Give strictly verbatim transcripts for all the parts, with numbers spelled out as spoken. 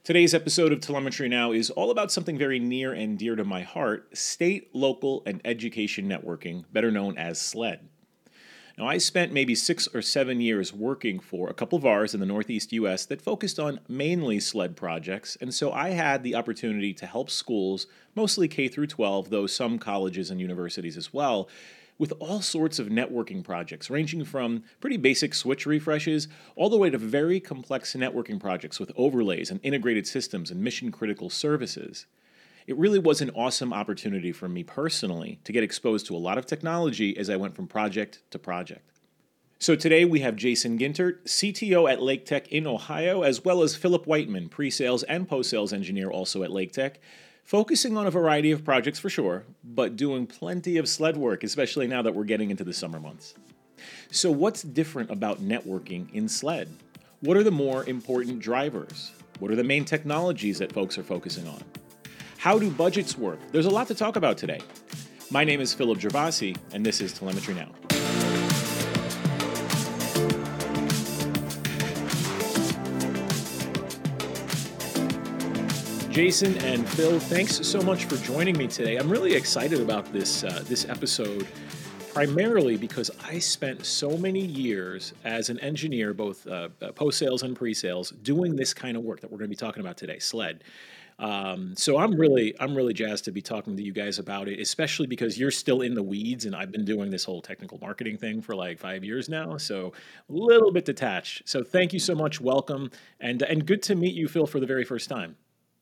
Today's episode of Telemetry Now is all about something very near and dear to my heart: state, local, and education networking, better known as SLED. Now, I spent maybe six or seven years working for a couple of V A Rs in the Northeast U S that focused on mainly SLED projects, and so I had the opportunity to help schools, mostly K through twelve, though some colleges and universities as well, with all sorts of networking projects, ranging from pretty basic switch refreshes all the way to very complex networking projects with overlays and integrated systems and mission-critical services. It really was an awesome opportunity for me personally to get exposed to a lot of technology as I went from project to project. So today we have Jason Gintert, C T O at Lake Tech in Ohio, as well as Philip Whiteman, pre-sales and post-sales engineer also at Lake Tech, focusing on a variety of projects for sure, but doing plenty of SLED work, especially now that we're getting into the summer months. So what's different about networking in SLED? What are the more important drivers? What are the main technologies that folks are focusing on? How do budgets work? There's a lot to talk about today. My name is Philip Gervasi, and this is Telemetry Now. Jason and Phil, thanks so much for joining me today. I'm really excited about this uh, this episode, primarily because I spent so many years as an engineer, both uh, post-sales and pre-sales, doing this kind of work that we're going to be talking about today, SLED. Um, so I'm really I'm really jazzed to be talking to you guys about it, especially because you're still in the weeds, and I've been doing this whole technical marketing thing for like five years now, so a little bit detached. So thank you so much. Welcome, and and good to meet you, Phil, for the very first time.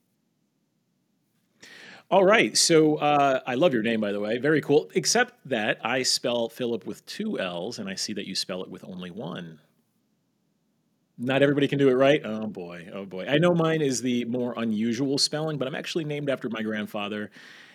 All right. So uh, I love your name, by the way. Very cool. Except that I spell Philip with two L's, and I see that you spell it with only one. Not everybody can do it right. Oh boy. Oh boy. I know mine is the more unusual spelling, but I'm actually named after my grandfather.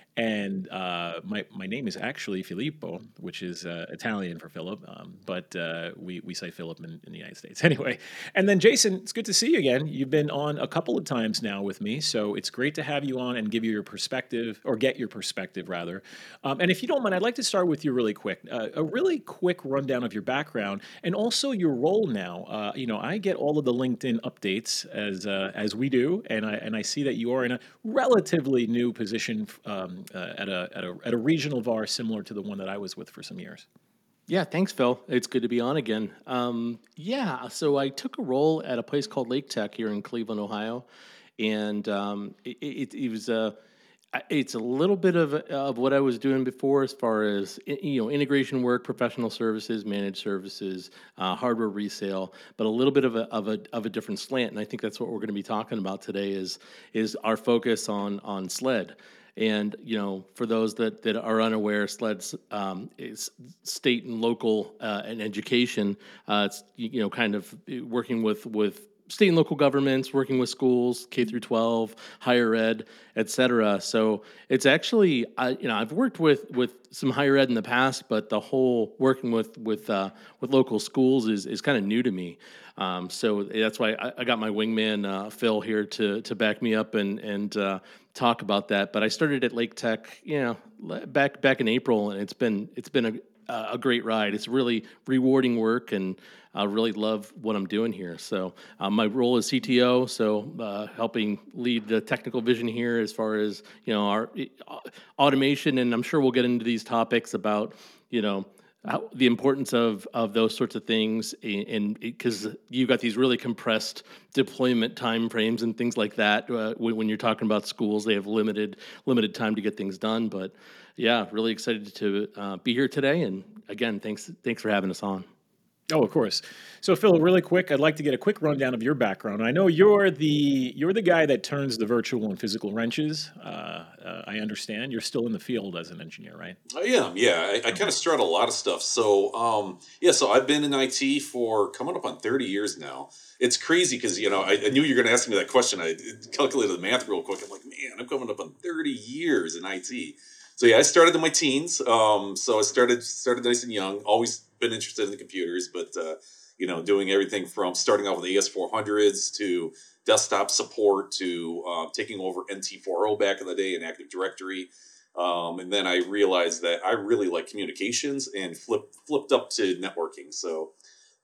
And uh, my my name is actually Filippo, which is uh, Italian for Philip, um, but uh, we we say Philip in, in the United States anyway. And then Jason, it's good to see you again. You've been on a couple of times now with me, so it's great to have you on and give you your perspective, or get your perspective rather. Um, and if you don't mind, I'd like to start with you really quick, uh, a really quick rundown of your background and also your role now. Uh, you know, I get all of the LinkedIn updates as uh, as we do, and I and I see that you are in a relatively new position. Um, uh, at a at a at a regional V A R similar to the one that I was with for some years. Yeah, thanks, Phil. It's good to be on again. Um, yeah, so I took a role at a place called Lake Tech here in Cleveland, Ohio, and um, it, it, it was a I- it's a little bit of of what I was doing before, as far as i- you know, integration work, professional services, managed services, uh, hardware resale, but a little bit of a of a of a different slant. And I think that's what we're going to be talking about today is is our focus on on SLED. And you know, for those that, that are unaware, SLED's um, is state and local uh, and education. Uh, it's you you know kind of working with with state and local governments, working with schools, K through twelve, higher ed, et cetera. So it's actually, I, you know, I've worked with with some higher ed in the past, but the whole working with with uh, with local schools is is kind of new to me. Um, so that's why I, I got my wingman uh, Phil here to to back me up and and uh, talk about that. But I started at Lake Tech, you know, le- back back in April, and it's been it's been a uh, a great ride. It's really rewarding work, and I really love what I'm doing here. So uh, my role is C T O, so uh, helping lead the technical vision here as far as you know our uh, automation, and I'm sure we'll get into these topics about you know how, the importance of of those sorts of things, and because you've got these really compressed deployment time frames and things like that. Uh, when, when you're talking about schools, they have limited limited time to get things done, but yeah, really excited to uh, be here today. And again, thanks thanks for having us on. Oh, of course. So, Phil, really quick, I'd like to get a quick rundown of your background. I know you're the you're the guy that turns the virtual and physical wrenches. Uh, uh, I understand you're still in the field as an engineer, right? I am, yeah. I, I kind Okay. of straddle a lot of stuff. So, um, yeah, so I've been in I T for coming up on thirty years now. It's crazy because, you know, I, I knew you were going to ask me that question. I calculated the math real quick. I'm like, man, I'm coming up on thirty years in I T. So, yeah, I started in my teens. Um, so I started started nice and young, always been interested in the computers, but, uh, you know, doing everything from starting off with A S four hundreds to desktop support to uh, taking over N T four oh back in the day in Active Directory. Um, and then I realized that I really like communications and flip, flipped up to networking. So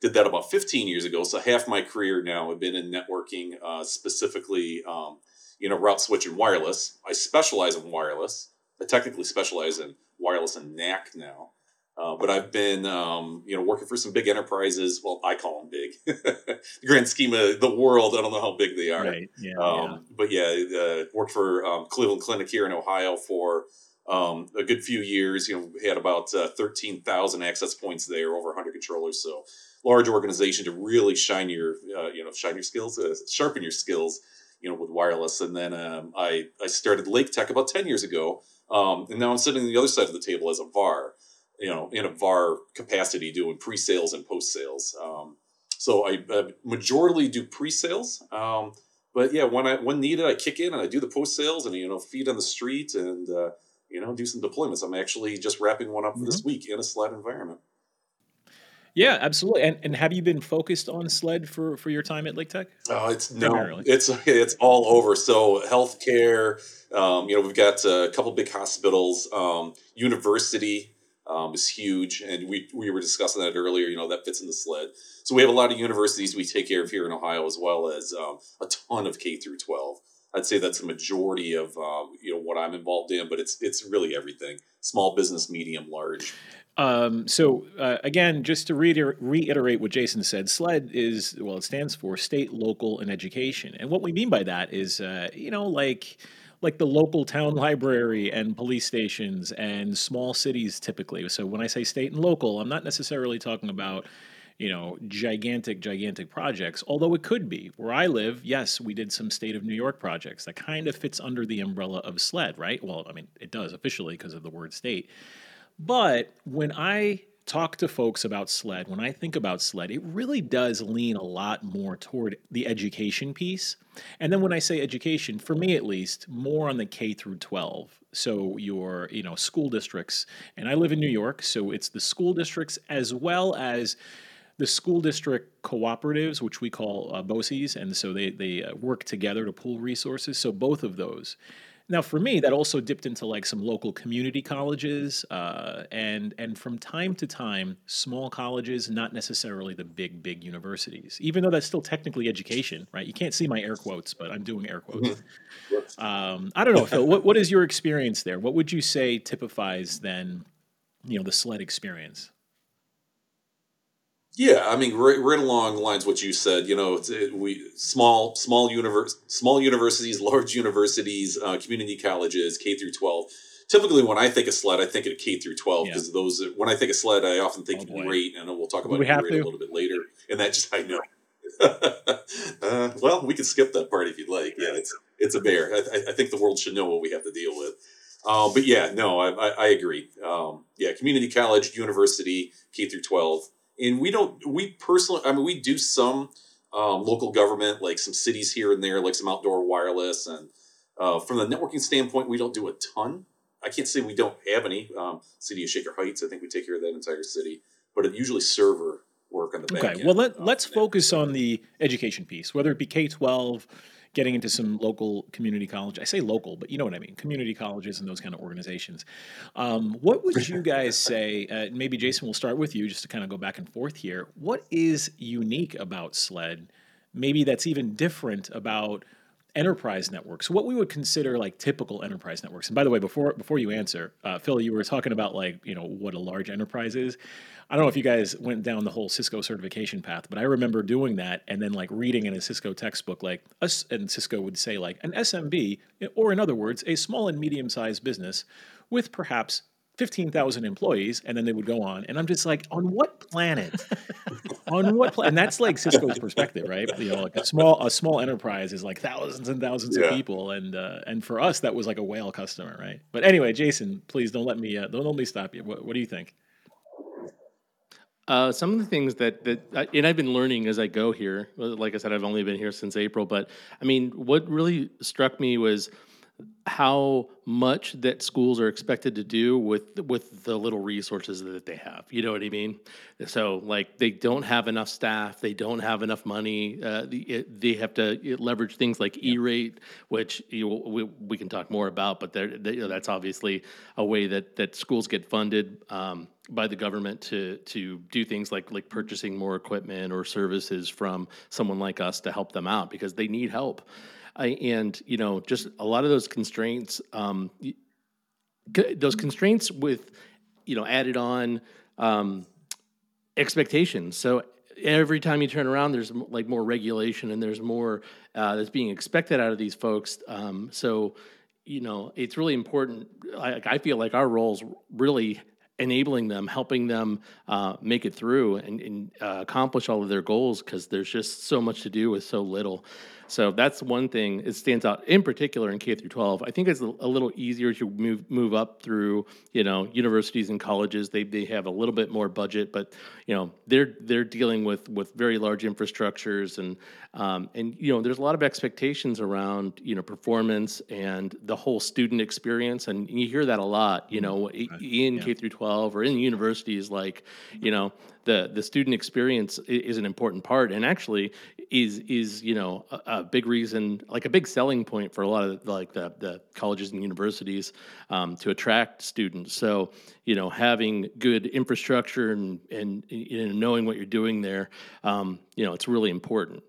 did that about fifteen years ago. So half my career now have been in networking, uh, specifically, um, you know, route switch and wireless. I specialize in wireless. I technically specialize in wireless and N A C now. Uh, but I've been, um, you know, working for some big enterprises. Well, I call them big. The grand scheme of the world, I don't know how big they are. Right. Yeah. Um, yeah. But yeah, uh, worked for um, Cleveland Clinic here in Ohio for um, a good few years. You know, we had about uh, thirteen thousand access points there, over one hundred controllers. So large organization to really shine your, uh, you know, shine your skills, uh, sharpen your skills, you know, with wireless. And then um, I, I started Lake Tech about ten years ago. Um, and now I'm sitting on the other side of the table as a V A R, you know, in a V A R capacity doing pre-sales and post-sales. Um, so I, I majorly do pre-sales. Um, but yeah, when I, when needed, I kick in and I do the post-sales and, you know, feet on the street and, uh, you know, do some deployments. I'm actually just wrapping one up Mm-hmm. this week in a SLED environment. Yeah, absolutely. And and have you been focused on SLED for for your time at Lake Tech? Oh, it's no, Primarily. it's it's all over. So healthcare, um, you know, we've got a couple big hospitals, um, university um, is huge, and we we were discussing that earlier. You know, that fits in the SLED. So we have a lot of universities we take care of here in Ohio, as well as um, a ton of K through twelve. I'd say that's the majority of um, you know what I'm involved in, but it's it's really everything: small business, medium, large. Um, so uh, again, just to reiter- reiterate what Jason said, SLED is, well, it stands for State, Local, and Education. And what we mean by that is, uh, you know, like like the local town library and police stations and small cities typically. So when I say state and local, I'm not necessarily talking about, you know, gigantic, gigantic projects, although it could be. Where I live, yes, we did some state of New York projects that kind of fits under the umbrella of SLED, right? Well, I mean, it does officially because of the word state. But when I talk to folks about SLED, when I think about SLED, it really does lean a lot more toward the education piece. And then when I say education, for me at least, more on the K through twelve. So your, you know, school districts, and I live in New York, so it's the school districts as well as the school district cooperatives, which we call uh, BOCES, and so they they uh, work together to pool resources. So both of those. Now, for me, that also dipped into like some local community colleges, uh, and and from time to time, small colleges, not necessarily the big big universities. Even though that's still technically education, right? You can't see my air quotes, but I'm doing air quotes. Um, I don't know, Phil. What what is your experience there? What would you say typifies then, you know, the SLED experience? Yeah, I mean, right, right along the lines of what you said. You know, it's, it, we small small univers small universities, large universities, uh, community colleges, K through twelve. Typically, when I think of SLED, I think of K through twelve Yeah. because those. When I think of SLED, I often Oh think boy. E-rate, and we'll talk Do about we have E-rate a to? little bit later. And that just I know. uh, well, we can skip that part if you'd like. Yeah, it's it's a bear. I, I- I think the world should know what we have to deal with. Um, but yeah, no, I, I, I agree. Um, yeah, community college, university, K through twelve, and we don't. We personally, I mean, we do some um, local government, like some cities here and there, like some outdoor wireless, and uh, from the networking standpoint, we don't do a ton. I can't say we don't have any. Um, city of Shaker Heights, I think we take care of that entire city, but it usually server work on the back Okay, end. well let uh, let's from that focus on perspective. the education piece, whether it be K twelve, getting into some local community college. I say local, but you know what I mean, community colleges and those kind of organizations. Um, what would you guys say? Uh, maybe Jason, will start with you just to kind of go back and forth here. What is unique about SLED? Maybe that's even different about enterprise networks. What we would consider like typical enterprise networks. And by the way, before before you answer, uh, Phil, you were talking about like you know what a large enterprise is. I don't know if you guys went down the whole Cisco certification path, but I remember doing that and then like reading in a Cisco textbook, like us, and Cisco would say like an S M B, or in other words, a small and medium sized business with perhaps fifteen thousand employees. And then they would go on. And I'm just like, on what planet? On what planet? And that's like Cisco's perspective, right? You know, like a small a small enterprise is like thousands and thousands of Yeah. people, and uh, and for us that was like a whale customer, right? But anyway, Jason, please don't let me uh, don't let me stop you. What, what do you think? Uh, some of the things that that I- and I've been learning as I go here. Well, like I said, I've only been here since April, but I mean, what really struck me was how much that schools are expected to do with with the little resources that they have. You know what I mean? So like they don't have enough staff, they don't have enough money. Uh, the, it, they have to leverage things like Yeah. E-rate, which you know, we, we can talk more about, but they're, they, you know, that's obviously a way that that schools get funded um, by the government to to do things like like purchasing more equipment or services from someone like us to help them out because they need help. I, and you know, just a lot of those constraints, um, y- c- those constraints with, you know, added on um, expectations. So every time you turn around, there's m- like more regulation and there's more uh, that's being expected out of these folks. Um, so, you know, it's really important. I, I feel like our roles really enabling them, helping them uh, make it through and, and uh, accomplish all of their goals because there's just so much to do with so little. So that's one thing. It stands out in particular in K through twelve. I think it's a, a little easier to move move up through, you know, universities and colleges. They they have a little bit more budget, but you know they're they're dealing with with very large infrastructures and um, and you know there's a lot of expectations around you know performance and the whole student experience, and you hear that a lot. You Mm, know, i- okay. in Yeah. K through twelve or in universities, like you know the the student experience i- is an important part, and actually is is you know a, a big reason, like a big selling point for a lot of like the the colleges and universities um, to attract students. So you know having good infrastructure and and you know, knowing what you're doing there, um, you know it's really important.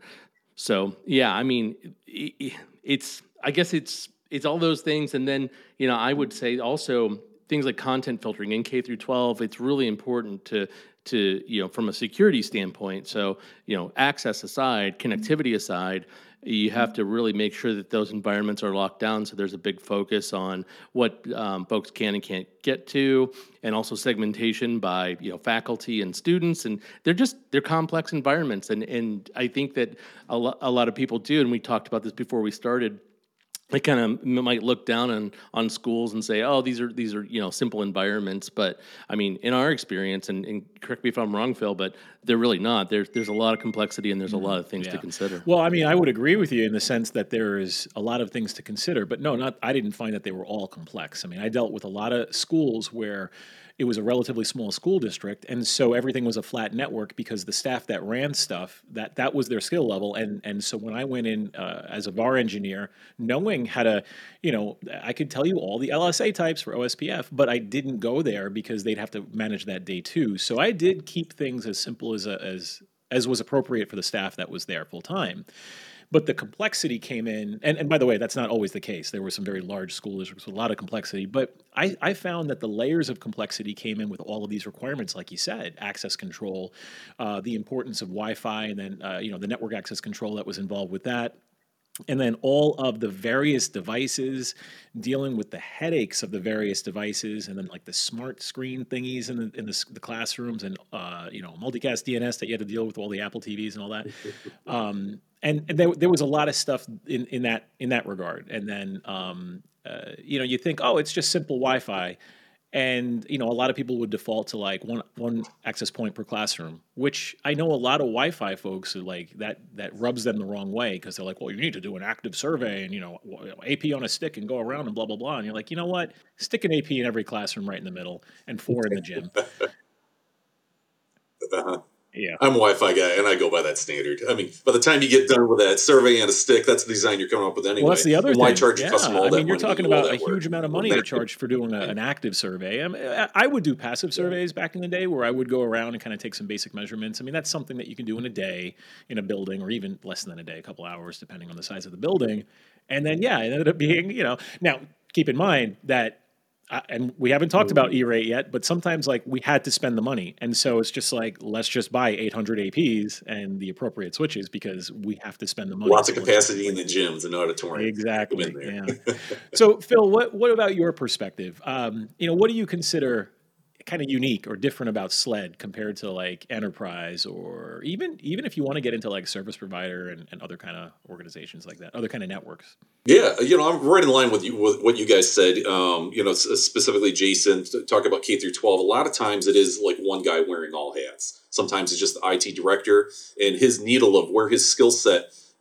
So yeah, I mean, i- i- it's I guess it's it's all those things, and then you know I would say also things like content filtering in K through twelve. It's really important to to you know from a security standpoint. So you know access aside, connectivity aside. You have to really make sure that those environments are locked down. So there's a big focus on what um, folks can and can't get to, and also segmentation by you know faculty and students. And they're just they're complex environments. And and I think that a, lo- a lot of people do. And we talked about this before we started. They kind of might look down on on schools and say, "Oh, these are these are you know simple environments." But I mean, in our experience, and, and correct me if I'm wrong, Phil, but they're really not. There's there's a lot of complexity and there's a Mm, lot of things to yeah. consider. Well, I mean, I would agree with you in the sense that there is a lot of things to consider, but no, not. I didn't find that they were all complex. I mean, I dealt with a lot of schools where it was a relatively small school district, and so everything was a flat network because the staff that ran stuff that that was their skill level, and and so when I went in uh, as a V A R engineer, knowing how to, you know, I could tell you all the L S A types for O S P F, but I didn't go there because they'd have to manage that day too. So I did keep things as simple as a, as as was appropriate for the staff that was there full time. But the complexity came in, and, and by the way, that's not always the case. There were some very large school districts with a lot of complexity, but I, I found that the layers of complexity came in with all of these requirements, like you said, access control, uh, the importance of Wi-Fi, and then uh, you know the network access control that was involved with that, and then all of the various devices, dealing with the headaches of the various devices, and then like the smart screen thingies in the in the, s- the classrooms, and uh, you know multicast D N S that you had to deal with all the Apple T Vs and all that. Um, and, and there, there was a lot of stuff in, in that in that regard. And then um, uh, you know you think, oh, it's just simple Wi-Fi, and you know a lot of people would default to like one one access point per classroom, which I know a lot of Wi-Fi folks are like that that rubs them the wrong way because they're like, well, you need to do an active survey and you know A P on a stick and go around and blah blah blah. And you're like, you know what? Stick an A P in every classroom right in the middle and four in the gym. Uh-huh. Yeah. I'm a Wi-Fi guy, and I go by that standard. I mean, by the time you get done with that survey and a stick, that's the design you're coming up with Well, that's anyway. the other And why thing. charge a Yeah. customer all I mean, that you're money to talking do all about a that work? huge amount of Well, money to that- charge for doing a, an active survey. I, mean, I I would do passive surveys back in the day where I would go around and kind of take some basic measurements. I mean, that's something that you can do in a day in a building or even less than a day, a couple hours, depending on the size of the building. And then, yeah, it ended up being, you know, now keep in mind that uh, and we haven't talked about E-rate yet, but sometimes like we had to spend the money. And so it's just like, let's just buy eight hundred A Ps and the appropriate switches because we have to spend the money. Lots of So let's just capacity in the gyms and auditoriums. Go in exactly. there. Yeah. So Phil, what what about your perspective? Um, you know, what do you consider kind of unique or different about SLED compared to like enterprise or even even if you want to get into like service provider and, and other kind of organizations like that, other kind of networks? Yeah, you know, I'm right in line with you with what you guys said. Um, you know, s- specifically Jason t- talk about K through twelve. A lot of times it is like one guy wearing all hats. Sometimes it's just the I T director and his needle of where his skill set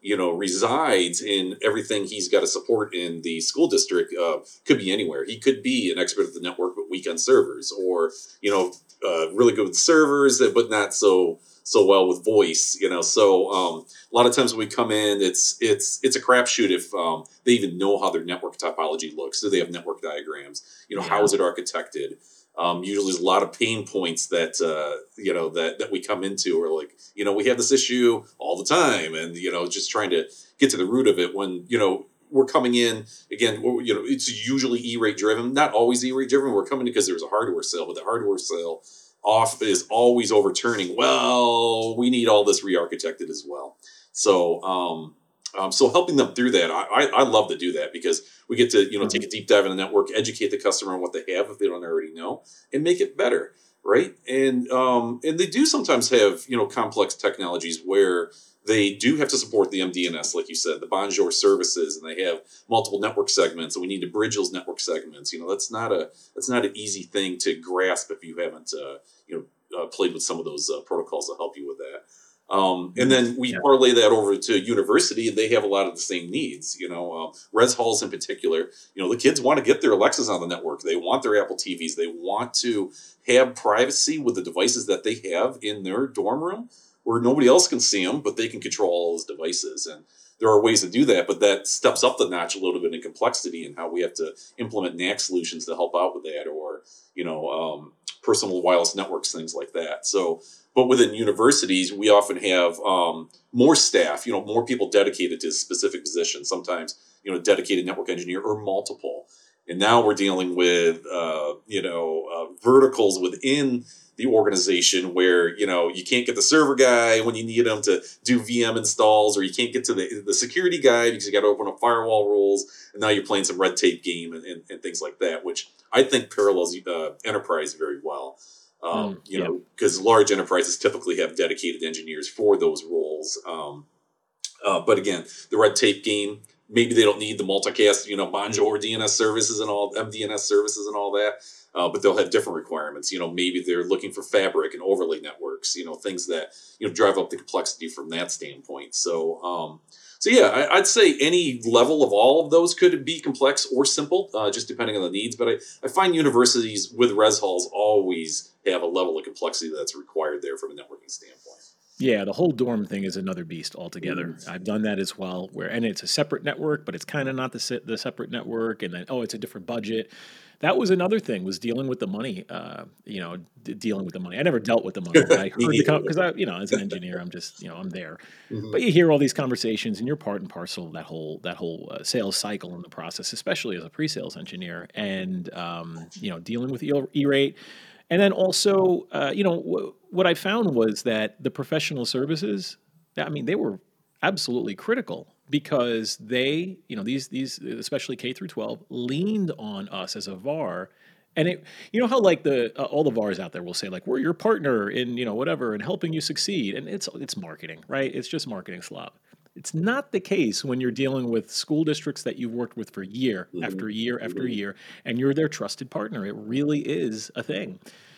you know, resides in everything he's got to support in the school district. Uh, could be anywhere. He could be an expert at the network, but weak on servers, or, you know, uh, really good with servers, but not so so well with voice. You know, so um, a lot of times when we come in, it's it's it's a crapshoot if um, they even know how their network topology looks. Do they have network diagrams? You know, yeah. How is it architected? Um, usually there's a lot of pain points that, uh, you know, that, that we come into, or like, you know, we have this issue all the time, and, you know, just trying to get to the root of it when, you know, we're coming in again, you know, it's usually E-rate driven, not always E-rate driven. We're coming in because there was a hardware sale, but the hardware sale off is always overturning. Well, we need all this re-architected as well. So, um, Um, so helping them through that, I, I, I love to do that because we get to, you know, mm-hmm. take a deep dive in the network, educate the customer on what they have if they don't already know, and make it better, right? And um, and they do sometimes have, you know, complex technologies where they do have to support the M D N S, like you said, the Bonjour services, and they have multiple network segments, and we need to bridge those network segments. You know, that's not a that's not an easy thing to grasp if you haven't, uh, you know, uh, played with some of those uh, protocols to help you with that. Um, and then we yeah. parlay that over to university, and they have a lot of the same needs. You know, uh, res halls in particular, you know, the kids want to get their Alexas on the network. They want their Apple T Vs. They want to have privacy with the devices that they have in their dorm room where nobody else can see them, but they can control all those devices. And there are ways to do that, but that steps up the notch a little bit in complexity and how we have to implement N A C solutions to help out with that, or, you know, um, personal wireless networks, things like that. So, but within universities, we often have um, more staff, you know, more people dedicated to a specific position, sometimes, you know, a dedicated network engineer or multiple. And now we're dealing with, uh, you know, uh, verticals within the organization where, you know, you can't get the server guy when you need him to do V M installs, or you can't get to the, the security guy because you got to open up firewall rules. And now you're playing some red tape game and, and, and things like that, which I think parallels uh, enterprise very well. Um, mm, you yeah. know, because large enterprises typically have dedicated engineers for those roles. Um, uh, but again, the red tape game, maybe they don't need the multicast, you know, Bonjour D N S services and all M D N S services and all that. Uh, but they'll have different requirements. You know, maybe they're looking for fabric and overlay networks, you know, things that, you know, drive up the complexity from that standpoint. So, um, so yeah, I, I'd say any level of all of those could be complex or simple, uh, just depending on the needs. But I, I find universities with res halls always have a level of complexity that's required there from a networking standpoint. Yeah, the whole dorm thing is another beast altogether. Mm-hmm. I've done that as well, where and it's a separate network, but it's kind of not the se- the separate network, and then oh, it's a different budget. That was another thing, was dealing with the money. Uh, you know, d- dealing with the money. I never dealt with the money, but I heard the because I, you know, as an engineer, I'm just, you know, I'm there. Mm-hmm. But you hear all these conversations, and you're part and parcel of that whole that whole uh, sales cycle in the process, especially as a pre-sales engineer, and um, you know, dealing with E-rate. And then also, uh, you know, w- what I found was that the professional services, I mean, they were absolutely critical because they, you know, these, these, especially K through twelve, leaned on us as a V A R. And it, you know how like the uh, all the V A Rs out there will say like, we're your partner in, you know, whatever, and helping you succeed. And it's it's marketing, right? It's just marketing slop. It's not the case when you're dealing with school districts that you've worked with for year mm-hmm. after year after mm-hmm. year, and you're their trusted partner. It really is a thing.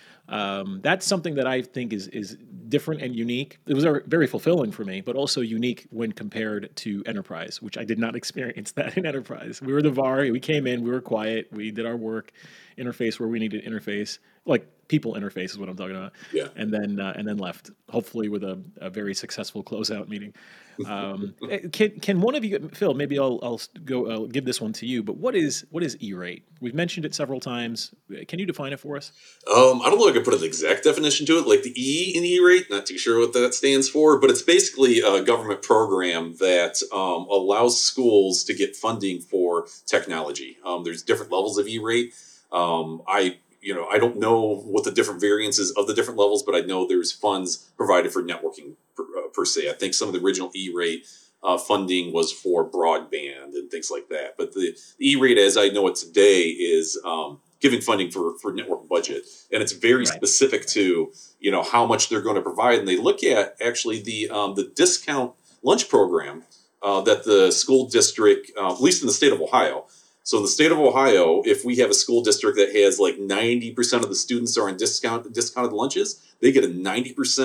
Um, that's something that I think is is different and unique. It was very fulfilling for me, but also unique when compared to enterprise, which I did not experience that in enterprise. We were the V A R. We came in. We were quiet. We did our work, interface where we needed interface, like people interface is what I'm talking about. Yeah. And then uh, and then left, hopefully with a, a very successful closeout meeting. Um, can can one of you, Phil? Maybe I'll I'll go I'll give this one to you. But what is what is E-rate? We've mentioned it several times. Can you define it for us? Um, I don't know if I could put an exact definition to it, like the E in E-rate. Not too sure what that stands for, but it's basically a government program that um, allows schools to get funding for technology. Um, there's different levels of E-rate. Um, I you know I don't know what the different variances of the different levels, but I know there's funds provided for networking per, uh, per se. I think some of the original E-rate uh, funding was for broadband and things like that. But the, the E-rate, as I know it today, is um, giving funding for, for network budget, and it's very right. specific to you know how much they're going to provide. And they look at actually the um, the discount lunch program uh, that the school district, uh, at least in the state of Ohio. So in the state of Ohio, if we have a school district that has like ninety percent of the students are on discount discounted lunches, they get a ninety percent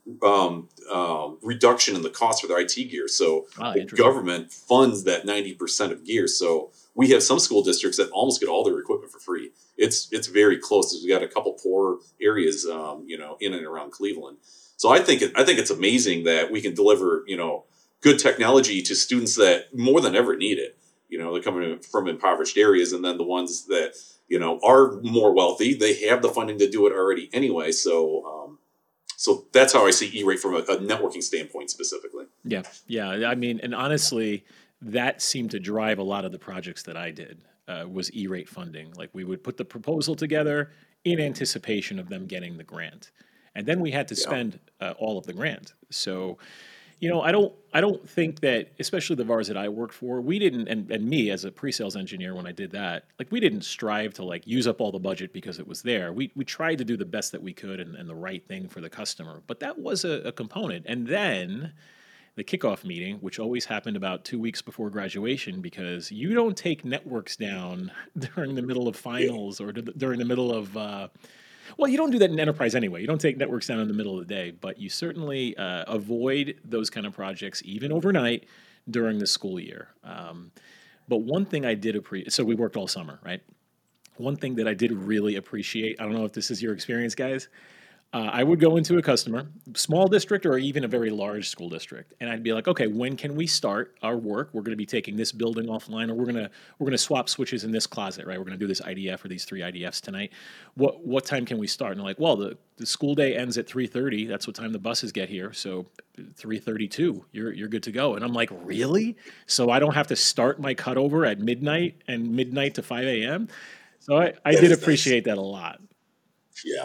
um, um, reduction in the cost for their I T gear. So Ah, the interesting. government funds that ninety percent of gear. So we have some school districts that almost get all their equipment for free. It's it's very close. We got a couple poor areas, um, you know, in and around Cleveland. So I think it, I think it's amazing that we can deliver, you know, good technology to students that more than ever need it. You know, they're coming from impoverished areas, and then the ones that, you know, are more wealthy, they have the funding to do it already anyway. So, um, so that's how I see E-rate from a, a networking standpoint specifically. Yeah, yeah. I mean, and honestly, that seemed to drive a lot of the projects that I did. Uh, was E-rate funding. Like we would put the proposal together in anticipation of them getting the grant, and then we had to Yeah. spend uh, all of the grant. So, you know, I don't, I don't think that, especially the V A Rs that I worked for, we didn't, and, and me as a pre-sales engineer when I did that, like we didn't strive to like use up all the budget because it was there. We we tried to do the best that we could and, and the right thing for the customer, but that was a, a component. And then the kickoff meeting, which always happened about two weeks before graduation, because you don't take networks down during the middle of Yeah. finals or d- during the middle of, uh, well, you don't do that in enterprise anyway. You don't take networks down in the middle of the day, but you certainly uh, avoid those kind of projects even overnight during the school year. Um, but one thing I did appreciate, so we worked all summer, right? One thing that I did really appreciate, I don't know if this is your experience, guys, uh, I would go into a customer, small district or even a very large school district, and I'd be like, okay, when can we start our work? We're going to be taking this building offline, or we're gonna we're gonna swap switches in this closet, right? We're going to do this I D F or these three I D Fs tonight. What what time can we start? And they're like, well, the, the school day ends at three thirty. That's what time the buses get here. So three thirty-two, you're you're good to go. And I'm like, really? So I don't have to start my cutover at midnight and midnight to five a m. So I, I That did is nice. appreciate that a lot. Yeah.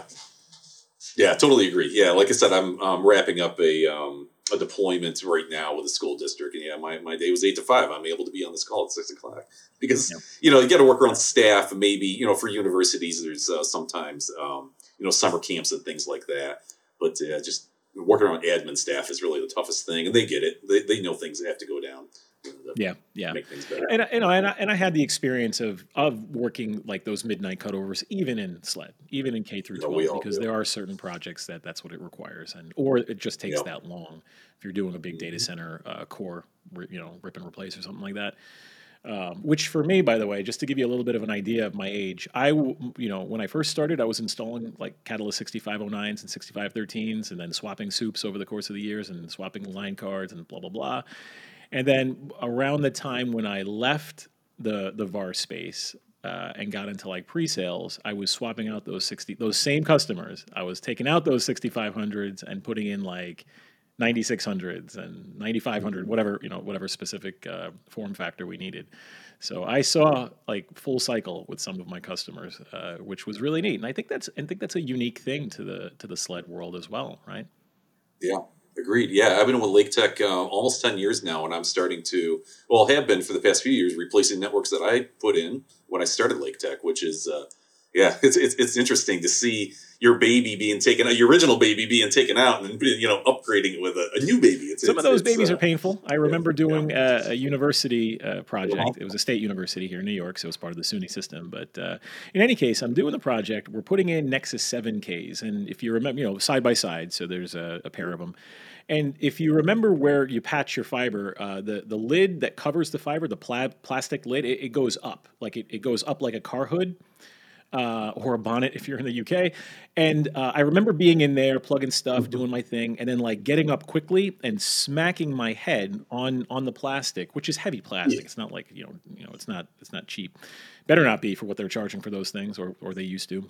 Yeah, totally agree. Yeah, like I said, I'm um, wrapping up a um, a deployment right now with a school district, and yeah, my, my day was eight to five. I'm able to be on this call at six o'clock because Yeah. you know you got to work around staff, and maybe you know for universities there's uh, sometimes um, you know summer camps and things like that. But uh, just working around admin staff is really the toughest thing, and they get it. They they know things have to go down to Yeah, yeah. make things better. And I- you know, and I, and I had the experience of of working like those midnight cutovers, even in SLED, even in K through You know, we twelve, all because do. there are certain projects that that's what it requires, and or it just takes Yep. that long if you're doing a big data Mhm. center uh, core, ri- you know, rip and replace or something like that. Um, which for me, by the way, just to give you a little bit of an idea of my age, I, w- you know, when I first started, I was installing like Catalyst sixty-five oh nines and sixty-five thirteens, and then swapping soups over the course of the years, and swapping line cards and blah blah blah. And then around the time when I left the the V A R space uh, and got into like pre-sales, I was swapping out those sixty those same customers. I was taking out those sixty-five hundreds and putting in like ninety-six hundreds and ninety-five hundred, Mhm. whatever, you know, whatever specific uh, form factor we needed. So I saw like full cycle with some of my customers, uh, which was really neat. And I think that's I think that's a unique thing to the to the SLED world as well, right? Yeah, agreed. Yeah, I've been with Lake Tech uh, almost ten years now, and I'm starting to, well, have been for the past few years, replacing networks that I put in when I started Lake Tech, which is, uh, yeah, it's, it's it's interesting to see your baby being taken out, your original baby being taken out, and you know, upgrading it with a, a new baby. It's Some of it's those it's babies are uh, painful. I yeah, remember yeah. doing a, a university uh, Uh-huh. project. It was a state university here in New York, so it was part of the SUNY system. But uh, in any case, I'm doing the project. We're putting in Nexus seven Ks, and if you remember, you know, side by side, so there's a, a pair of them. And if you remember where you patch your fiber, uh, the the lid that covers the fiber, the pla- plastic lid, it, it goes up like it, it goes up like a car hood uh, or a bonnet if you're in the U K. And uh, I remember being in there, plugging stuff, Mhm. doing my thing, and then like getting up quickly and smacking my head on on the plastic, which is heavy Yeah. plastic. It's not like you know, you know, it's not it's not cheap. Better not be for what they're charging for those things, or or they used to.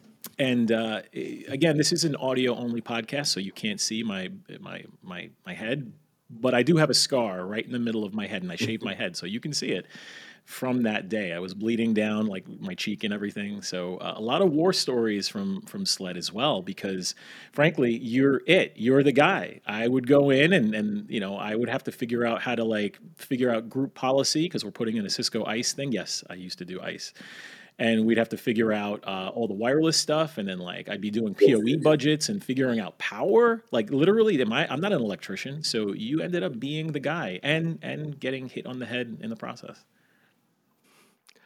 And uh, again, this is an audio only podcast, so you can't see my my my my head, but I do have a scar right in the middle of my head, and I shaved my head, so you can see it from that day. I was bleeding down like my cheek and everything. So uh, a lot of war stories from from SLED as well, because frankly, you're it. You're the guy. I would go in and and you know I would have to figure out how to like figure out group policy because we're putting in a Cisco ICE thing. Yes, I used to do ICE, and we'd have to figure out uh, all the wireless stuff, and then like I'd be doing Go P O for E it, yeah. budgets and figuring out power. Like literally, am I? I'm not an electrician, so you ended up being the guy and and getting hit on the head in the process.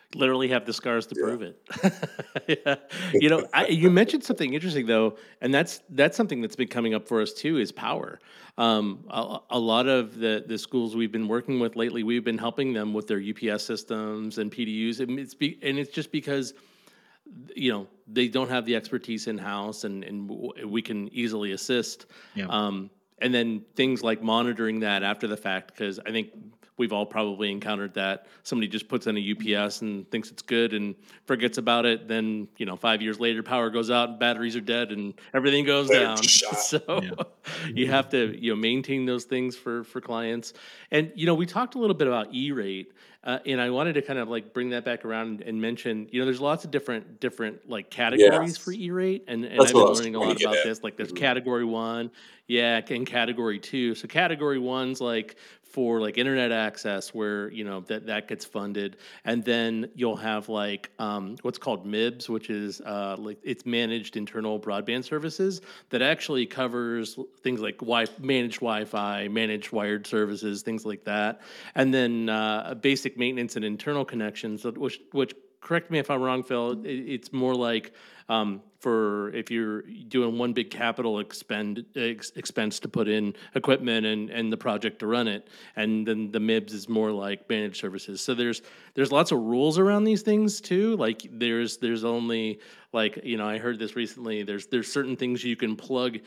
Literally have the scars to Yeah. prove it. Yeah. You know, I, you mentioned something interesting though, and that's that's something that's been coming up for us too is power. Um, a, a lot of the the schools we've been working with lately, we've been helping them with their U P S systems and P D Us, and it's be, and it's just because you know they don't have the expertise in house, and and w- we can easily assist. Yeah. Um, and then things like monitoring that after the fact, because I think we've all probably encountered that somebody just puts in a U P S and thinks it's good and forgets about it. Then you know, five years later, power goes out and batteries are dead and everything goes They're down. shot. So Yeah. you have to you know maintain those things for for clients. And you know, we talked a little bit about E-rate. Uh, and I wanted to kind of like bring that back around and mention, you know, there's lots of different different like Yeah, categories for E-rate, and and that's I've what I been was learning a trying to lot get about at. this. Like there's Mhm. category one, yeah, and category two. So category one's like for like internet access, where you know that that gets funded, and then you'll have like um, what's called M I B S, which is uh, like it's managed internal broadband services that actually covers things like wi- managed Wi-Fi, managed wired services, things like that, and then uh, basic maintenance and internal connections, that- which which correct me if I'm wrong, Phil. It, it's more like um, for if you're doing one big capital expend ex, expense to put in equipment and and the project to run it, and then the M I B S is more like managed services. So there's there's lots of rules around these things too. Like there's there's only like you know I heard this recently. There's there's certain things you can plug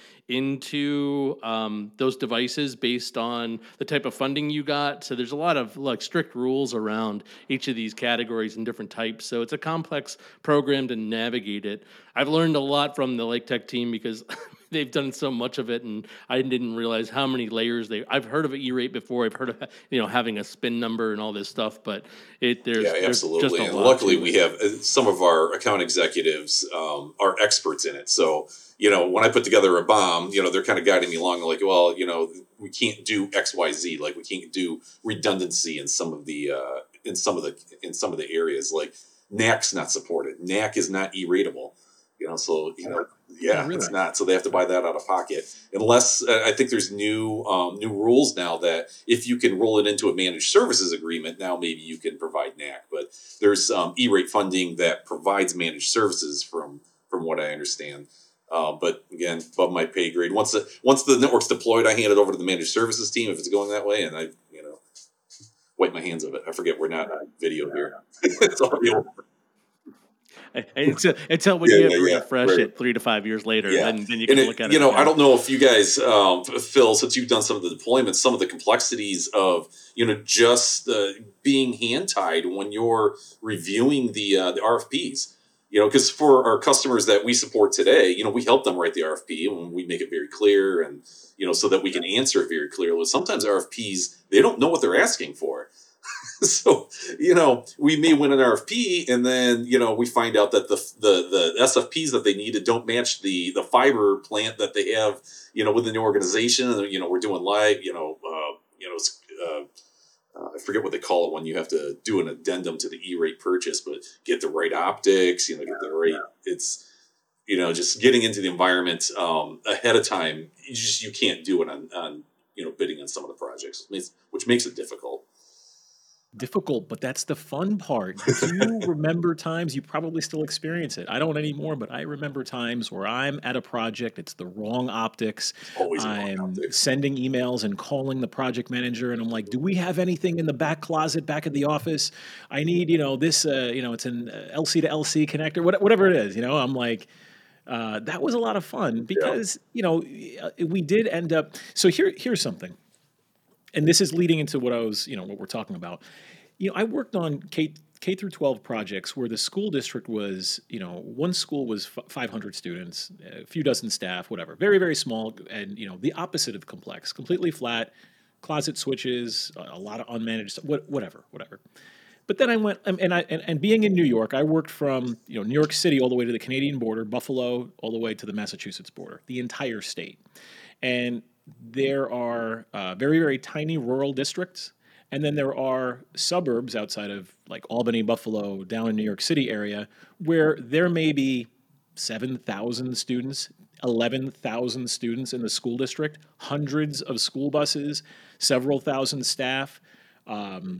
into um, those devices based on the type of funding you got. So there's a lot of like strict rules around each of these categories and different types. So it's a complex program to navigate it. I've learned a lot from the Lake Tech team because they've done so much of it, and I didn't realize how many layers they. I've heard of E-rate before. I've heard of you know having a spin number and all this stuff, but it there's Yeah, there's just absolutely. a And lot luckily, to we it. have uh, some of our account executives um, are experts in it. So, you know, when I put together a bomb, you know, they're kind of guiding me along, like, well, you know, we can't do X, Y, Z. Like, we can't do redundancy in some of the uh, in some of the in some of the areas. Like, N A C's not supported. N A C is not E-ratable. You know, so you know, Oh, yeah, really? it's not. So they have to buy that out of pocket, unless uh, I think there's new um, new rules now that if you can roll it into a managed services agreement, now maybe you can provide N A C. But there's um, E-rate funding that provides managed services, from from what I understand. Uh, but again, above my pay grade. Once the once the network's deployed, I hand it over to the managed services team if it's going that way, and I you know wipe my hands of it. I forget we're not on video here. It's already over. And until, until when Yeah, you have yeah, to yeah. refresh Right. it three to five years later, Yeah, then then you and can it, look at you it know, I again. don't know if you guys, um, Phil, since you've done some of the deployments, some of the complexities of you know just uh, being hand tied when you're reviewing the uh, the R F Ps. You know, because for our customers that we support today, you know, we help them write the R F P and we make it very clear, and you know, so that we can answer it very clearly. Sometimes R F Ps, they don't know what they're asking for. So, you know, we may win an R F P, and then you know we find out that the the the S F Ps that they needed don't match the the fiber plant that they have, you know, within the organization. And you know, we're doing live, you know, uh, you know, uh, uh, I forget what they call it when you have to do an addendum to the E-rate purchase, but get the right optics, you know, get the right. It's you know just getting into the environment um, ahead of time. You just you can't do it on on you know bidding on some of the projects, which makes it difficult. Difficult, but that's the fun part. Do you remember times, you probably still experience it. I don't anymore, but I remember times where I'm at a project, it's the wrong optics. Always the wrong I'm optics. sending emails and calling the project manager, and I'm like, "Do we have anything in the back closet back at the office? I need, you know, this, uh, you know, it's an uh, L C to L C connector, what, whatever it is." You know, I'm like, uh, that was a lot of fun Yeah. because, you know, uh, we did end up. So here, here's something, and this is leading into what I was, you know, what we're talking about. You know, I worked on K K through twelve projects where the school district was, you know, one school was f- five hundred students, a few dozen staff, whatever, very very small, and you know, the opposite of complex, completely flat, closet switches, a, a lot of unmanaged, what, whatever, whatever. But then I went, um, and I and, and being in New York, I worked from you know New York City all the way to the Canadian border, Buffalo all the way to the Massachusetts border, the entire state. And there are uh, very, very tiny rural districts. And then there are suburbs outside of like Albany, Buffalo, down in New York City area, where there may be seven thousand students, eleven thousand students in the school district, hundreds of school buses, several thousand staff. Um,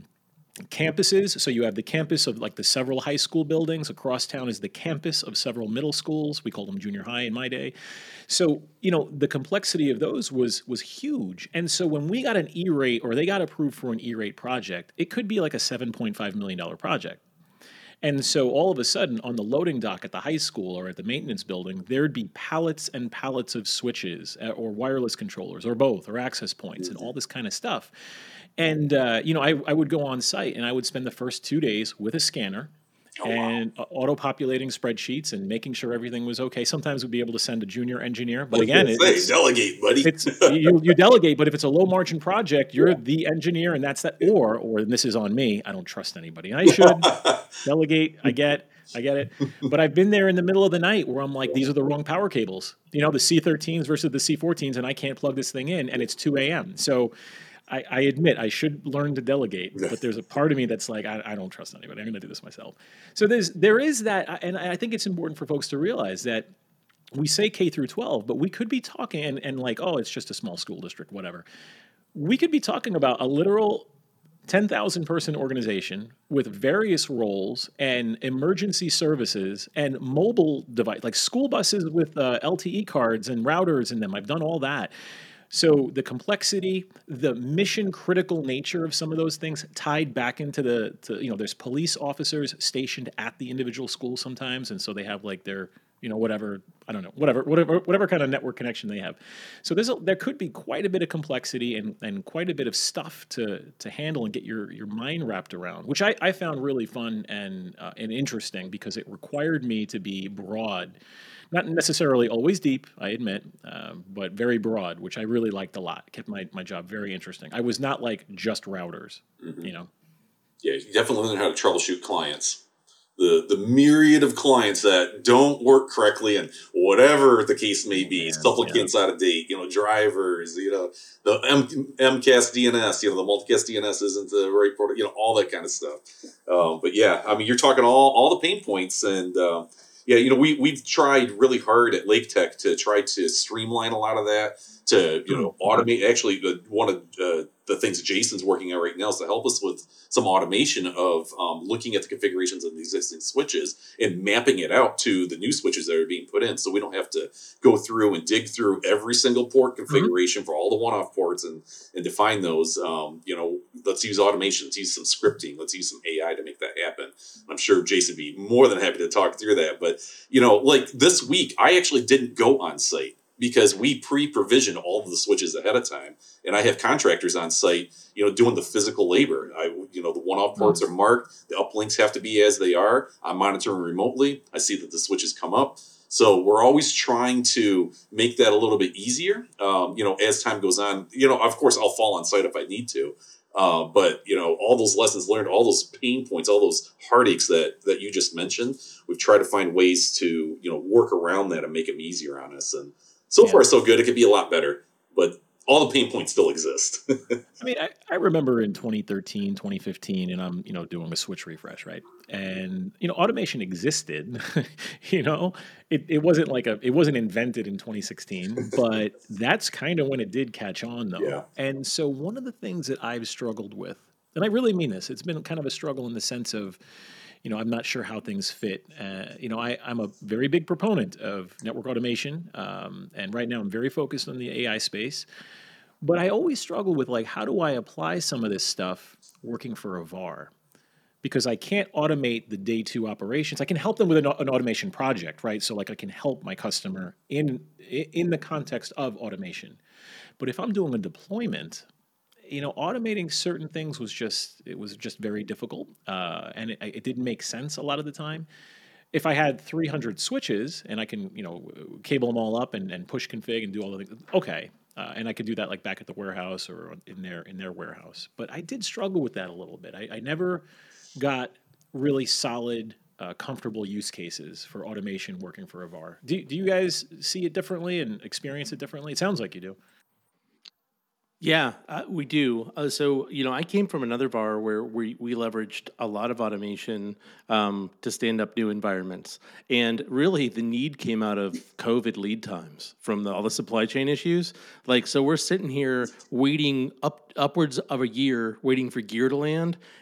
campuses. So you have the campus of like the several high school buildings. Across town is the campus of several middle schools. We called them junior high in my day. So, you know, the complexity of those was was huge. And so when we got an E-rate or they got approved for an E-rate project, it could be like a seven point five million dollars project. And so all of a sudden on the loading dock at the high school or at the maintenance building, there'd be pallets and pallets of switches uh, or wireless controllers or both or access points and all this kind of stuff. And, uh, you know, I, I would go on site and I would spend the first two days with a scanner Oh, and uh, auto-populating spreadsheets and making sure everything was okay. Sometimes we'd be able to send a junior engineer, but What again, did it- I say? it's, Delegate, buddy. it's you, you delegate. But if it's a low-margin project, you're the engineer, and that's that. Or, or and this is on me. I don't trust anybody, and I should delegate. I get, I get it. But I've been there in the middle of the night where I'm like, these are the wrong power cables. You know, the C thirteens versus the C fourteens, and I can't plug this thing in, and it's two a.m. So. I, I admit I should learn to delegate, but there's a part of me that's like, I, I don't trust anybody. I'm going to do this myself. So there's there is that, and I think it's important for folks to realize that we say K through twelve, but we could be talking and, and like, oh, it's just a small school district, whatever. We could be talking about a literal ten thousand person organization with various roles and emergency services and mobile device, like school buses with uh, L T E cards and routers in them. I've done all that. So the complexity, the mission critical nature of some of those things tied back into the, to, you know, there's police officers stationed at the individual school sometimes. And so they have like their, you know, whatever, I don't know, whatever, whatever, whatever kind of network connection they have. So there's a, there could be quite a bit of complexity and, and quite a bit of stuff to, to handle and get your, your mind wrapped around, which I, I found really fun and, uh, and interesting because it required me to be broad. Not necessarily always deep, I admit, um, but very broad, which I really liked a lot. Kept my, my job very interesting. I was not like just routers, Mhm. you know. Yeah, you definitely learn how to troubleshoot clients. The the myriad of clients that don't work correctly and whatever the case may be, Yeah, supplicants out of date, you know, drivers, you know, the M- MCAS D N S, you know, the multicast D N S isn't the right port, you know, all that kind of stuff. Um, but yeah, I mean, you're talking all all the pain points, and um, yeah, you know, we we've tried really hard at Lake Tech to try to streamline a lot of that, to you know, Mm, okay. automate. Actually, uh, one of uh, the things Jason's working on right now is to help us with some automation of um, looking at the configurations of the existing switches and mapping it out to the new switches that are being put in, so we don't have to go through and dig through every single port configuration for all the one-off ports and and define those. Um, you know, let's use automation, let's use some scripting, let's use some A I to make that happen. I'm sure Jason would be more than happy to talk through that. But you know, like this week, I actually didn't go on site because we pre-provisioned all of the switches ahead of time, and I have contractors on site, you know, doing the physical labor. I, you know, the one-off ports are marked, the uplinks have to be as they are. I'm monitoring remotely. I see that the switches come up. So we're always trying to make that a little bit easier. Um, you know, as time goes on, you know, of course, I'll fall on site if I need to. Uh, but you know, all those lessons learned, all those pain points, all those heartaches that that you just mentioned, we've tried to find ways to, you know, work around that and make them easier on us. And so Yeah. far, so good. It could be a lot better, but all the pain points still exist. I mean, I, I remember in twenty thirteen, twenty fifteen, and I'm, you know, doing a switch refresh, right? And, you know, automation existed, you know, it, it wasn't like a, it wasn't invented in twenty sixteen, but that's kind of when it did catch on though. Yeah. And so one of the things that I've struggled with, and I really mean this, it's been kind of a struggle in the sense of, you know, I'm not sure how things fit. Uh, you know, I, I'm a very big proponent of network automation. Um, and right now I'm very focused on the A I space. But I always struggle with like, how do I apply some of this stuff working for a V A R? Because I can't automate the day two operations. I can help them with an, an automation project, right? So like I can help my customer in in the context of automation. But if I'm doing a deployment, you know, automating certain things was just it was just very difficult, uh, and it, it didn't make sense a lot of the time. If I had three hundred switches and I can, you know, cable them all up and, and push config and do all the things, okay. Uh, and I could do that like back at the warehouse or in their in their warehouse. But I did struggle with that a little bit. I, I never got really solid, uh, comfortable use cases for automation working for a V A R. Do, do you guys see it differently and experience it differently? It sounds like you do. Yeah, uh, we do. Uh, so, you know, I came from another V A R where we, we leveraged a lot of automation um, to stand up new environments. And really, the need came out of COVID lead times from the, all the supply chain issues. Like, so we're sitting here waiting up upwards of a year, waiting for gear to land.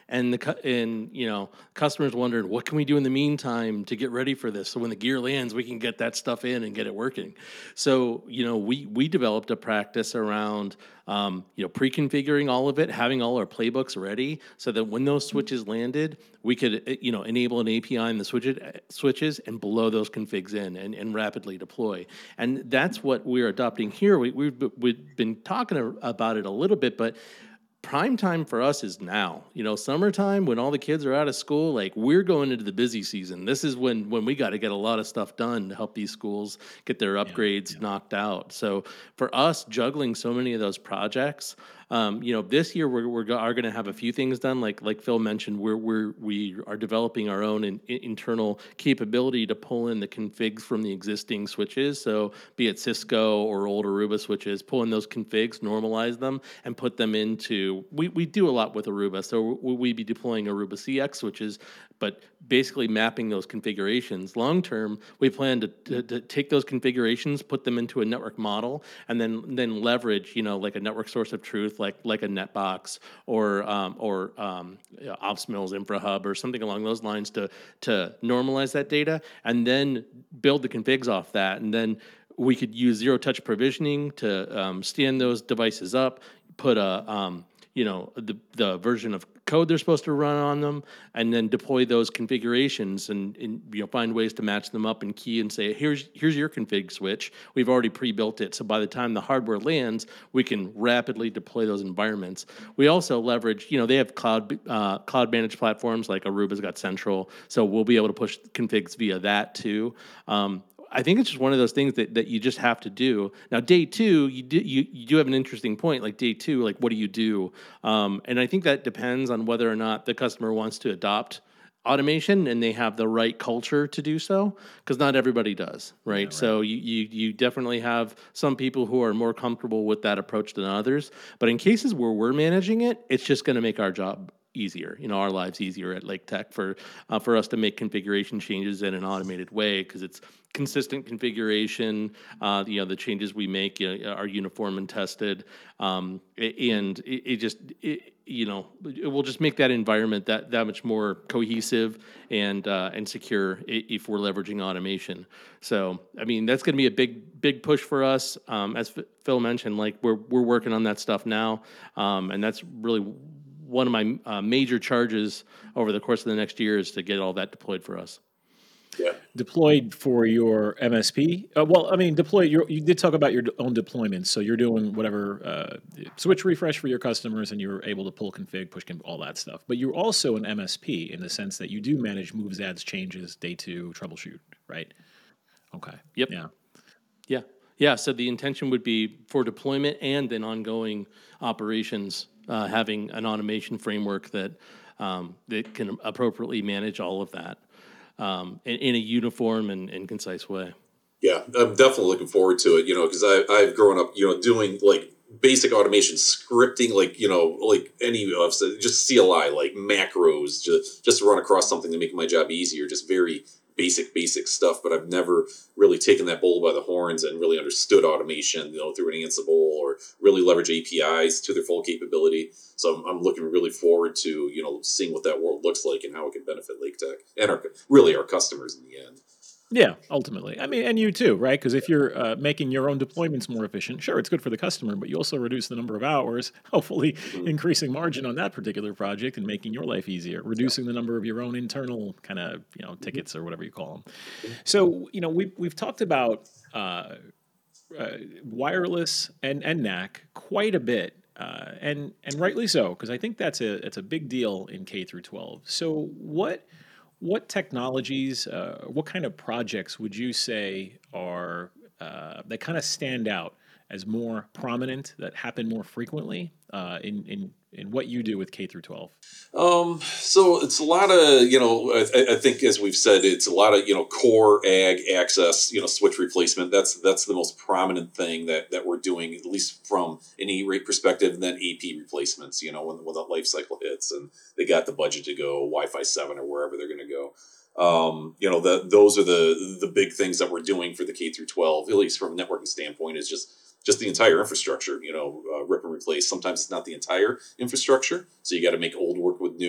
and the cu- and you know customers wondered what can we do in the meantime to get ready for this, so when the gear lands we can get that stuff in and get it working. So you know we we developed a practice around um, you know pre-configuring all of it, having all our playbooks ready, so that when those switches landed, we could uh, you know enable an A P I in the switches switches and blow those configs in and, and rapidly deploy. And that's what we're adopting here. We, we've we've been talking about it a little bit, but prime time for us is now. You know, summertime when all the kids are out of school, like we're going into the busy season. This is when when we got to get a lot of stuff done to help these schools get their upgrades yeah. knocked out. So for us, juggling so many of those projects, um, you know, this year we're, we're go- are going to have a few things done. Like like Phil mentioned, we're we're we are developing our own in, in- internal capability to pull in the configs from the existing switches. So be it Cisco or old Aruba switches, pull in those configs, normalize them, and put them into. We we do a lot with Aruba, so we we be deploying Aruba C X switches, but basically mapping those configurations. Long term, we plan to, to, to take those configurations, put them into a network model, and then then leverage, you know, like a network source of truth, like like a NetBox or um, or um, you know, OpsMills InfraHub or something along those lines to to normalize that data, and then build the configs off that, and then we could use zero touch provisioning to um, stand those devices up, put a um, you know the the version of code they're supposed to run on them, and then deploy those configurations and, and you know find ways to match them up and key and say here's here's your config switch. We've already pre-built it, so by the time the hardware lands, we can rapidly deploy those environments. We also leverage, you know, they have cloud uh, cloud managed platforms like Aruba's got Central, so we'll be able to push configs via that too. Um, I think it's just one of those things that, that you just have to do. Now, day two, you do you, you do have an interesting point. Like day two, like what do you do? Um, and I think that depends on whether or not the customer wants to adopt automation and they have the right culture to do so, because not everybody does, right? Yeah, right. So you, you you definitely have some people who are more comfortable with that approach than others. But in cases where we're managing it, it's just going to make our job easier, you know, our lives easier at Lake Tech for uh, for us to make configuration changes in an automated way, because it's consistent configuration. Uh, you know, the changes we make you know, are uniform and tested, um, and it, it just it, you know it will just make that environment that that much more cohesive and uh, and secure if we're leveraging automation. So, I mean, that's going to be a big big push for us. Um, as Phil mentioned, like we're we're working on that stuff now, um, and that's really one of my uh, major charges over the course of the next year is to get all that deployed for us. Yeah. Deployed for your M S P? Uh, well, I mean, deploy. Your, you did talk about your own deployments, so you're doing whatever uh, switch refresh for your customers, and you're able to pull config, push config, all that stuff. But you're also an M S P in the sense that you do manage moves, adds, changes, day two, troubleshoot, right? Okay. Yep. Yeah. Yeah. Yeah. So the intention would be for deployment and then ongoing operations, uh, having an automation framework that um, that can appropriately manage all of that um, in, in a uniform and, and concise way. Yeah, I'm definitely looking forward to it, you know, because I've grown up, you know, doing like basic automation scripting, like, you know, like any of just C L I, like macros, just, just to run across something to make my job easier, just very basic, basic stuff. But I've never really taken that bull by the horns and really understood automation, you know, through an Ansible or really leverage A P Is to their full capability. So I'm, I'm looking really forward to, you know, seeing what that world looks like and how it can benefit Lake Tech and our, really our customers in the end. Yeah, ultimately. I mean, and you too, right? Because if you're uh, making your own deployments more efficient, sure, it's good for the customer, but you also reduce the number of hours, hopefully Mm-hmm. increasing margin on that particular project and making your life easier, reducing the number of your own internal kind of, you know, tickets or whatever you call them. So, you know, we've, we've talked about uh, uh, wireless and, and N A C quite a bit. Uh, and and rightly so, because I think that's a it's a big deal in K through twelve. So what what technologies, uh, what kind of projects would you say are uh, that kind of stand out as more prominent, that happen more frequently uh, in in in what you do with K through twelve? Um, so it's a lot of, you know, I, I think as we've said, it's a lot of, you know, core ag access, you know, switch replacement. That's, that's the most prominent thing that, that we're doing, at least from an E-rate perspective, and then A P replacements, you know, when, when the life cycle hits and they got the budget to go Wi-Fi seven or wherever they're going to go. Um, you know, the, those are the, the big things that we're doing for the K through twelve, at least from a networking standpoint, is just, just the entire infrastructure, you know, uh, rip and replace. Sometimes it's not the entire infrastructure, so you got to make old work with new.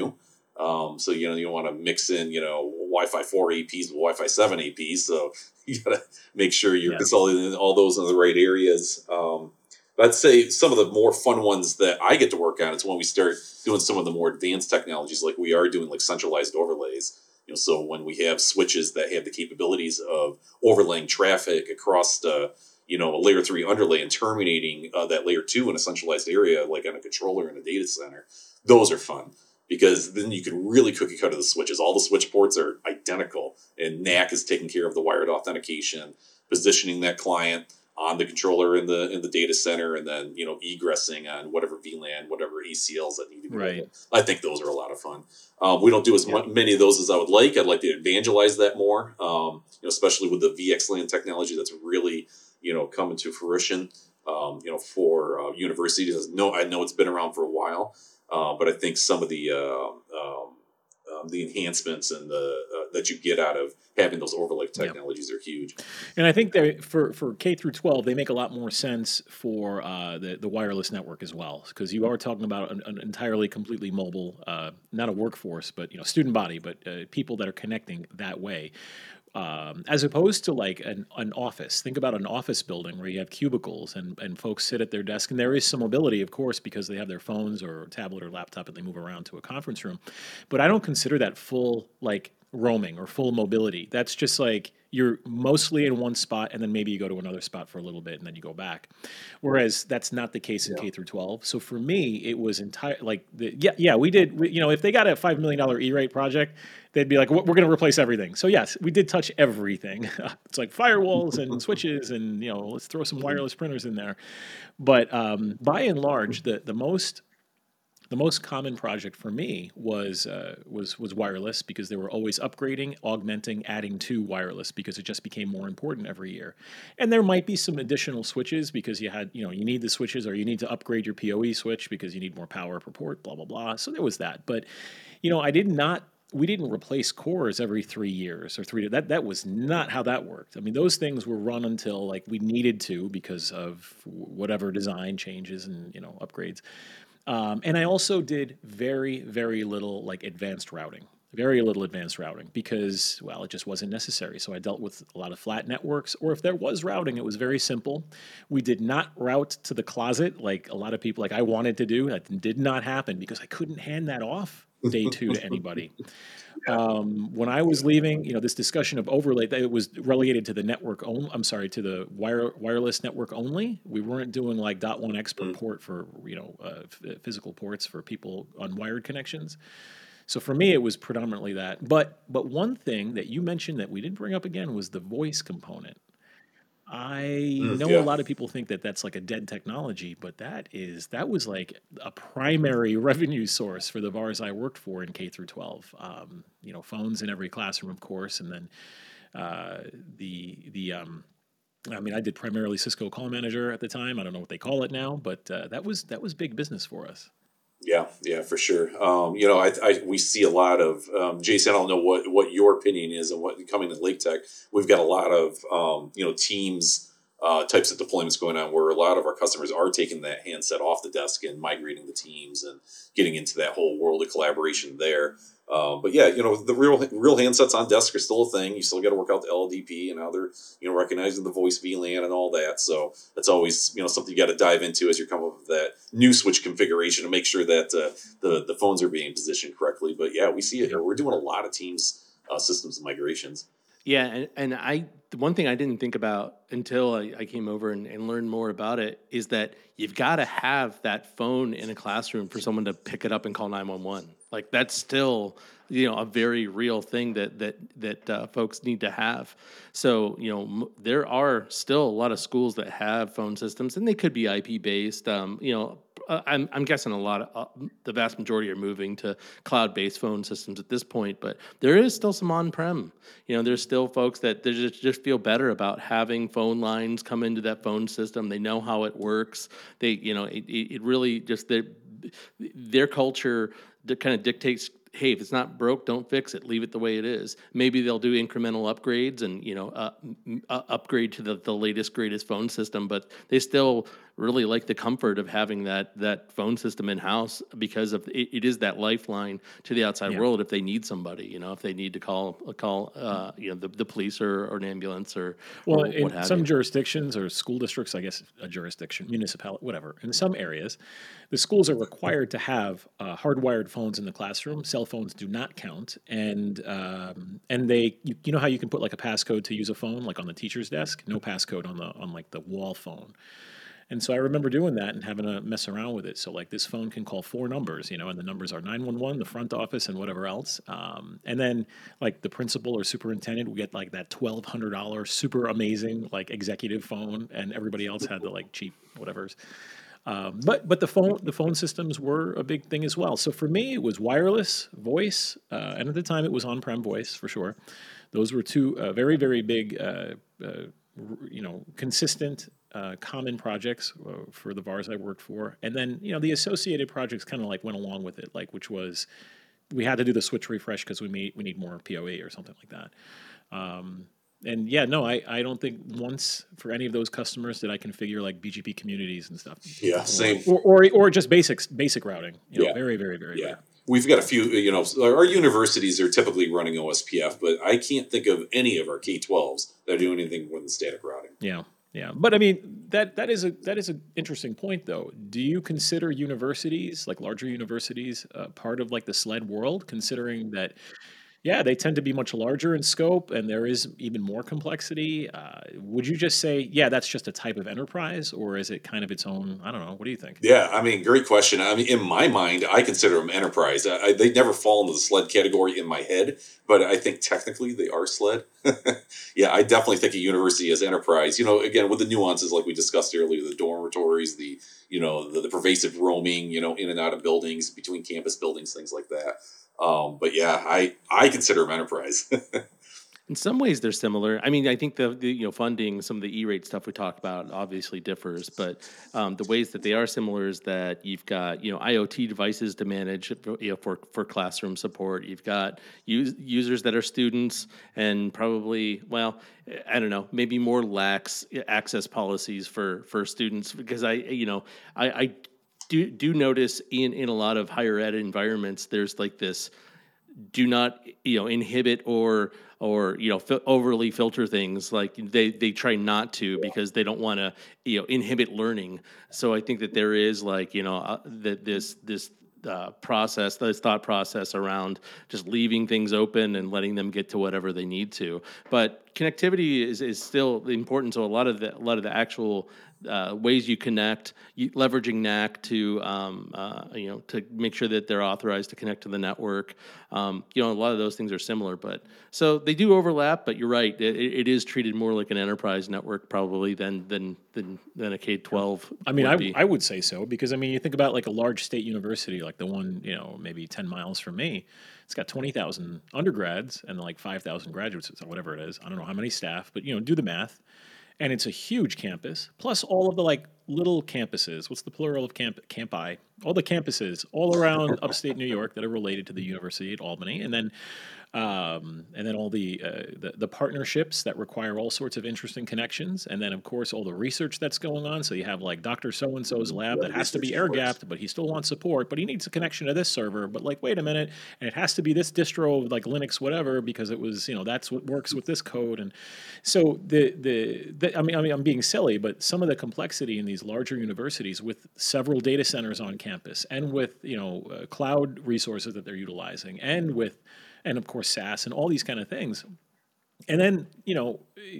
Um, so, you know, you want to mix in, you know, Wi-Fi four A Ps with Wi-Fi seven A Ps. So you got to make sure you're Yeah. consolidating all those in the right areas. Um, but I'd say some of the more fun ones that I get to work on is when we start doing some of the more advanced technologies, like we are doing, like centralized overlays. You know, so when we have switches that have the capabilities of overlaying traffic across the, you know, a layer three underlay and terminating uh, that layer two in a centralized area, like on a controller in a data center, those are fun. Because then you can really cookie cutter the switches. All the switch ports are identical, and N A C is taking care of the wired authentication, positioning that client on the controller in the in the data center, and then, you know, egressing on whatever V LAN, whatever A C Ls that need to be. Right. Over. I think those are a lot of fun. Um, we don't do as Yeah. m- many of those as I would like. I'd like to evangelize that more, um, you know, especially with the V X LAN technology that's really, you know, coming to fruition. Um, you know, for uh, universities. No, I know it's been around for a while. Uh, but I think some of the uh, um, um, the enhancements and the uh, that you get out of having those overlay technologies yep. are huge. And I think they for for K through twelve, they make a lot more sense for uh, the the wireless network as well, because you are talking about an, an entirely completely mobile, uh, not a workforce, but you know, student body, but uh, people that are connecting that way. Um, as opposed to like an, an office. Think about an office building where you have cubicles and, and folks sit at their desk, and there is some mobility, of course, because they have their phones or tablet or laptop and they move around to a conference room. But I don't consider that full like roaming or full mobility. That's just like you're mostly in one spot and then maybe you go to another spot for a little bit and then you go back. Whereas that's not the case in yeah. K through twelve. So for me, it was entire like the, yeah yeah we did we, you know, if they got a five million dollar E-rate project, they'd be like, we're going to replace everything. So yes, we did touch everything. It's like firewalls and switches and, you know, let's throw some wireless printers in there. But um, by and large, the the most the most common project for me was uh, was was wireless, because they were always upgrading, augmenting, adding to wireless, because it just became more important every year. And there might be some additional switches because you had, you know, you need the switches, or you need to upgrade your P O E switch because you need more power per port, blah, blah, blah. So there was that. But, you know, I did not we didn't replace cores every three years or three. That that was not how that worked. I mean, those things were run until like we needed to because of whatever design changes and, you know, upgrades. Um, and I also did very, very little like advanced routing, very little advanced routing because, well, it just wasn't necessary. So I dealt with a lot of flat networks, or if there was routing, it was very simple. We did not route to the closet like a lot of people, like I wanted to do. That did not happen because I couldn't hand that off day two to anybody. Um, when I was leaving, you know, this discussion of overlay, that it was relegated to the network only. I'm sorry, to the wire wireless network only. We weren't doing like dot one X per port for, you know, uh, f- physical ports for people on wired connections. So for me, it was predominantly that. But but one thing that you mentioned that we didn't bring up again was the voice component. I Mm, know a yeah. lot of people think that that's like a dead technology, but that is that was like a primary revenue source for the bars I worked for in K through twelve. Um, you know, phones in every classroom, of course, and then uh, the the um, I mean, I did primarily Cisco Call Manager at the time. I don't know what they call it now, but uh, that was that was big business for us. Yeah, yeah, for sure. Um, you know, I, I we see a lot of um, Jason. I don't know what, what your opinion is and what coming to Lake Tech. We've got a lot of um, you know Teams uh, types of deployments going on where a lot of our customers are taking that handset off the desk and migrating the Teams and getting into that whole world of collaboration there. Um, but yeah, you know, the real real handsets on desk are still a thing. You still got to work out the L D P and how they're, you know, recognizing the voice V LAN and all that. So that's always, you know, something you got to dive into as you're coming up with that new switch configuration to make sure that uh, the the phones are being positioned correctly. But yeah, we see it. We're doing a lot of Teams uh, systems migrations. Yeah, and, and I the one thing I didn't think about until I, I came over and, and learned more about it is that you've got to have that phone in a classroom for someone to pick it up and call nine one one. Like that's still, you know, a very real thing that that that uh, folks need to have. So, you know, m- there are still a lot of schools that have phone systems, and they could be I P based. Um, you know, uh, I'm I'm guessing a lot of uh, the vast majority are moving to cloud based phone systems at this point, but there is still some on prem. You know, there's still folks that they just just feel better about having phone lines come into that phone system. They know how it works. They, you know, it it, it really just their their culture that kind of dictates hey, if it's not broke, don't fix it. Leave it the way it is. Maybe they'll do incremental upgrades and, you know, uh, m- uh, upgrade to the, the latest, greatest phone system, but they still really like the comfort of having that that phone system in house because of it, it is that lifeline to the outside Yeah. world if they need somebody, you know, if they need to call call uh, you know the, the police or, or an ambulance or Well, or what in have some you. jurisdictions or school districts, I guess a jurisdiction, municipality, whatever, in some areas, the schools are required to have uh, hardwired phones in the classroom. Cell phones do not count, and um, and they, you, you know how you can put like a passcode to use a phone, like on the teacher's desk, no passcode on the on like the wall phone. And so I remember doing that and having to mess around with it. So like this phone can call four numbers, you know, and the numbers are nine one one, the front office, and whatever else. Um, and then like the principal or superintendent would get like that twelve hundred dollars super amazing like executive phone, and everybody else had the like cheap whatever's. Um, but but the phone the phone systems were a big thing as well. So for me, it was wireless voice, uh, and at the time it was on-prem voice for sure. Those were two uh, very very big, uh, uh, you know, consistent, uh, common projects uh, for the V A Rs I worked for. And then you know the associated projects kind of like went along with it, like which was we had to do the switch refresh because we need we need more P O E or something like that. Um, and yeah, no, I, I don't think once for any of those customers did I configure like B G P communities and stuff, Yeah, or same. or or, or just basics basic routing. You know, Yeah, very very very yeah. rare. We've got a few, you know, our universities are typically running O S P F, but I can't think of any of our K twelves that are doing anything more than static routing. Yeah, yeah. But I mean that that is a that is an interesting point though. Do you consider universities like larger universities uh, part of like the SLED world, considering that yeah, they tend to be much larger in scope and there is even more complexity. Uh, would you just say, yeah, that's just a type of enterprise, or is it kind of its own? I don't know. What do you think? Yeah, I mean, great question. I mean, in my mind, I consider them enterprise. I, I, they never fall into the SLED category in my head, but I think technically they are SLED. Yeah, I definitely think a university as enterprise. You know, again with the nuances like we discussed earlier, the dormitories, the you know the, the pervasive roaming, you know, in and out of buildings, between campus buildings, things like that. Um, but yeah, I I consider them enterprise. In some ways, they're similar. I mean, I think the, the you know funding, some of the E-rate stuff we talked about, obviously differs, but um, the ways that they are similar is that you've got you know IoT devices to manage, you know, for for classroom support. You've got us- users that are students, and probably well, I don't know, maybe more lax access policies for for students because I you know I, I do do notice in in a lot of higher ed environments, there's like this do not you know inhibit or or you know fil- overly filter things like they they try not to because they don't want to you know inhibit learning. So I think that there is like you know uh, that this this uh, process, this thought process around just leaving things open and letting them get to whatever they need to. But connectivity is, is still important. So a lot of the a lot of the actual uh, ways you connect, you, leveraging N A C to um, uh, you know to make sure that they're authorized to connect to the network. Um, you know, a lot of those things are similar, but so they do overlap. But you're right; it, it is treated more like an enterprise network probably than than than, than a K twelve I mean, would I be. I would say so because I mean, you think about like a large state university, like the one you know maybe ten miles from me. It's got twenty thousand undergrads and like five thousand graduates or whatever it is. I don't know how many staff, but you know, do the math. And it's a huge campus, plus all of the like little campuses. What's the plural of camp campi? All the campuses all around upstate New York that are related to the University at Albany, and then um, and then all the, uh, the the partnerships that require all sorts of interesting connections, and then of course all the research that's going on. So you have like Doctor So and So's lab that has to be air gapped, but he still wants support, but he needs a connection to this server. But like, wait a minute, and it has to be this distro like Linux, whatever, because it was you know that's what works with this code. And so the the, the I mean I mean I'm being silly, but some of the complexity in these larger universities with several data centers on campus, and with you know uh, cloud resources that they're utilizing, and with and of course SaaS and all these kind of things. And then, you know,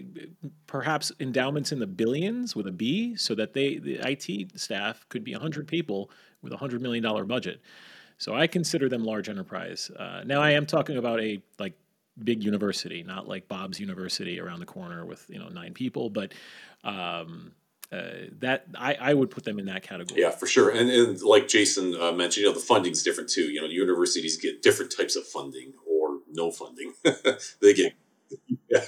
perhaps endowments in the billions with a B so that they, the I T staff could be one hundred people with a one hundred million dollars budget. So I consider them large enterprise. Uh, now I am talking about a like big university, not like Bob's University around the corner with, you know, nine people, but um, uh, that I, I would put them in that category. Yeah, for sure. And, and like Jason uh, mentioned, you know, the funding's different too. You know, universities get different types of funding or no funding. They get,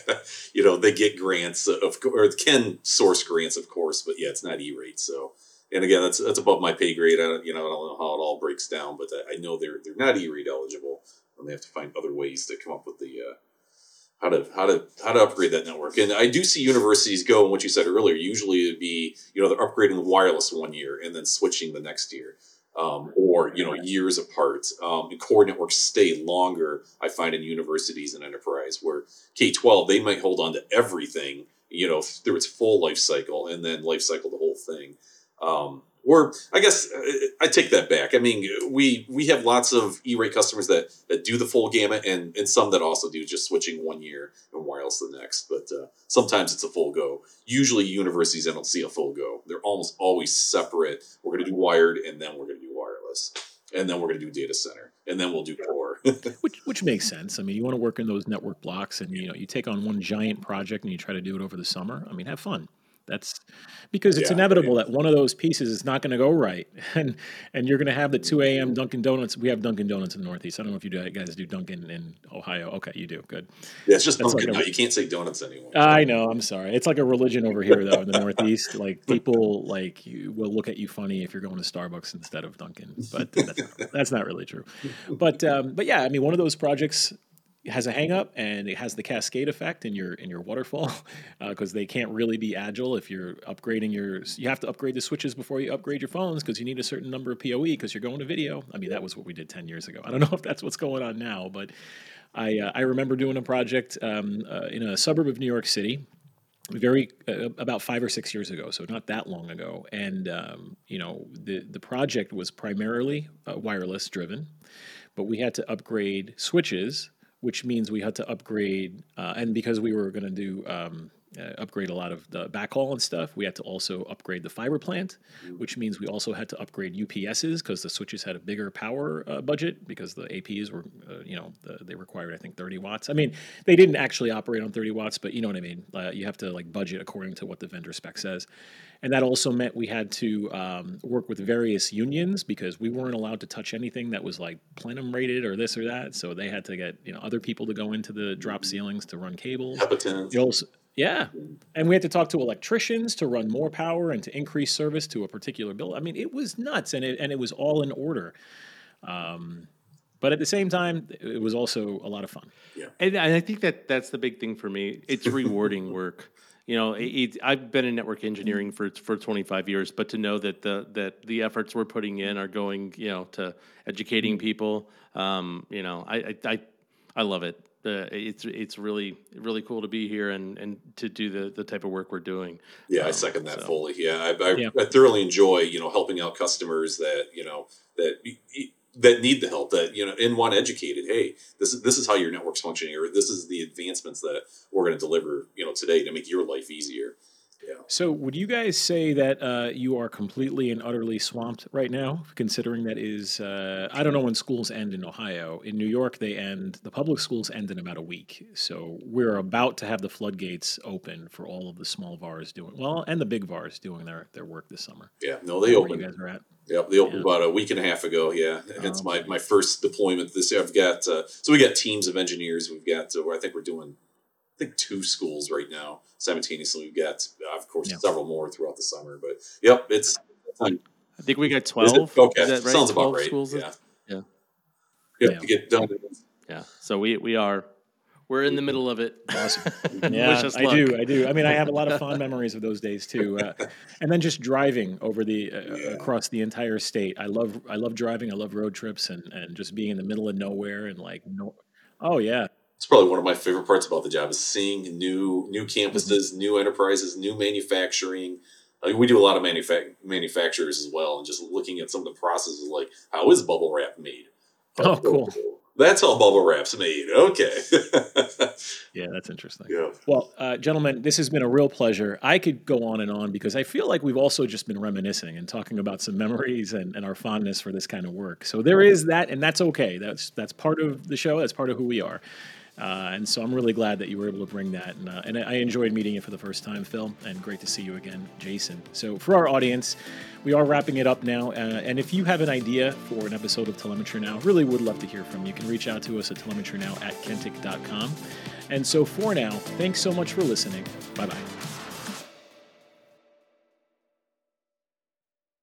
you know, they get grants of, or can source grants, of course, but yeah, it's not E-rate. So And again, that's that's above my pay grade. I don't, you know, I don't know how it all breaks down, but I know they're they're not E-rate eligible, and they have to find other ways to come up with the uh, how to how to how to upgrade that network. And I do see universities go, and what you said earlier, usually it'd be, you know, they're upgrading the wireless one year and then switching the next year. Um, or, you know, years apart. Um, and core networks stay longer, I find, in universities and enterprise, where K twelve, they might hold on to everything, you know, through its full life cycle, and then life cycle the whole thing. Um, or I guess I take that back. I mean, we we have lots of E-rate customers that, that do the full gamut, and, and some that also do just switching one year and wireless the next. But uh, sometimes it's a full go. Usually universities, I don't see a full go. They're almost always separate. We're going to do wired, and then we're going to do wireless. And then we're going to do data center, and then we'll do core. which which makes sense. I mean, you want to work in those network blocks, and you know, you take on one giant project and you try to do it over the summer. I mean, have fun. That's because it's Yeah, inevitable right. that one of those pieces is not going to go right, and and you're going to have the two a.m. Dunkin' Donuts. We have Dunkin' Donuts in the Northeast. I don't know if you do, guys do Dunkin' in Ohio. Okay, you do. Good. Yeah, it's just That's Dunkin' like a- now. You can't say donuts anymore. I know. I'm sorry. It's like a religion over here, though, in the Northeast. Like people like you will look at you funny if you're going to Starbucks instead of Dunkin', but that's not, that's not really true. But um, but yeah, I mean, one of those projects has a hang up, and it has the cascade effect in your in your waterfall, because they can't really be agile if you're upgrading your. You have to upgrade the switches before you upgrade your phones, because you need a certain number of P O E because you're going to video. I mean, that was what we did ten years ago. I don't know if that's what's going on now, but I uh, I remember doing a project um, uh, in a suburb of New York City, very uh, about five or six years ago, so not that long ago. And um, you know, the the project was primarily uh, wireless driven, but we had to upgrade switches, which means we had to upgrade, uh, and because we were going to do um, uh, upgrade a lot of the backhaul and stuff, we had to also upgrade the fiber plant, which means we also had to upgrade U P Ss because the switches had a bigger power uh, budget, because the A Ps were, uh, you know, the, they required, I think, thirty watts. I mean, they didn't actually operate on thirty watts, but you know what I mean? Uh, you have to like budget according to what the vendor spec says. And that also meant we had to um, work with various unions, because we weren't allowed to touch anything that was like plenum rated or this or that. So they had to get, you know, other people to go into the drop ceilings to run cables. Hepatins. You also, yeah. And we had to talk to electricians to run more power and to increase service to a particular bill. I mean, it was nuts, and it, and it was all in order. Um, but at the same time, it was also a lot of fun. And I think that that's the big thing for me. It's rewarding work. You know, it, it, I've been in network engineering for for twenty-five years, but to know that the that the efforts we're putting in are going, you know, to educating people, um, you know, I I I, I love it. Uh, it's it's really really cool to be here and, and to do the, the type of work we're doing. Yeah, I Um, second that so- fully. Yeah, I, I, Yeah. I thoroughly enjoy, you know, helping out customers that, you know, that that need the help, that, you know, and want educated. Hey, this is this is how your network's functioning, or this is the advancements that we're going to deliver, you know, today to make your life easier. Yeah. So, would you guys say that uh, you are completely and utterly swamped right now, considering that is, uh, I don't know when schools end in Ohio. In New York, they end, the public schools end in about a week. So, we're about to have the floodgates open for all of the small V A Rs doing, well, and the big V A Rs doing their, their work this summer. Yeah. No, they Where opened. you guys are at. Yep, they opened Yeah. about a week and a half ago. Yeah, it's Oh, my, okay. my first deployment this year. I've got uh, so we got teams of engineers. We've got uh, I think we're doing I think two schools right now simultaneously. We've got uh, of course Yeah. several more throughout the summer. But yep, it's I think we got is twelve. it? Okay, Is that right? sounds about twelve right. schools. Yeah, Yeah. yeah, Yeah. to get done. Yeah. So we we are we're in the middle of it. Awesome. Wish Yeah, us I luck. do. I do. I mean, I have a lot of fond memories of those days too. Uh, and then just driving over the uh, Yeah. across the entire state. I love I love driving. I love road trips, and and just being in the middle of nowhere and like no. Oh yeah. It's probably one of my favorite parts about the job is seeing new new campuses, new enterprises, new manufacturing. I mean, we do a lot of manufa- manufacturers as well, and just looking at some of the processes, like how is bubble wrap made? Oh, cool. That's how bubble wrap's made. Okay. Yeah, that's interesting. Yeah. Well, uh, gentlemen, this has been a real pleasure. I could go on and on because I feel like we've also just been reminiscing and talking about some memories and, and our fondness for this kind of work. So there is that, and that's okay. That's that's part of the show. That's part of who we are. Uh, and so I'm really glad that you were able to bring that. And, uh, and I enjoyed meeting you for the first time, Phil, and great to see you again, Jason. So for our audience, we are wrapping it up now. Uh, and if you have an idea for an episode of Telemetry Now, really would love to hear from you. You can reach out to us at telemetrynow at kentic dot com. And so for now, thanks so much for listening. Bye-bye.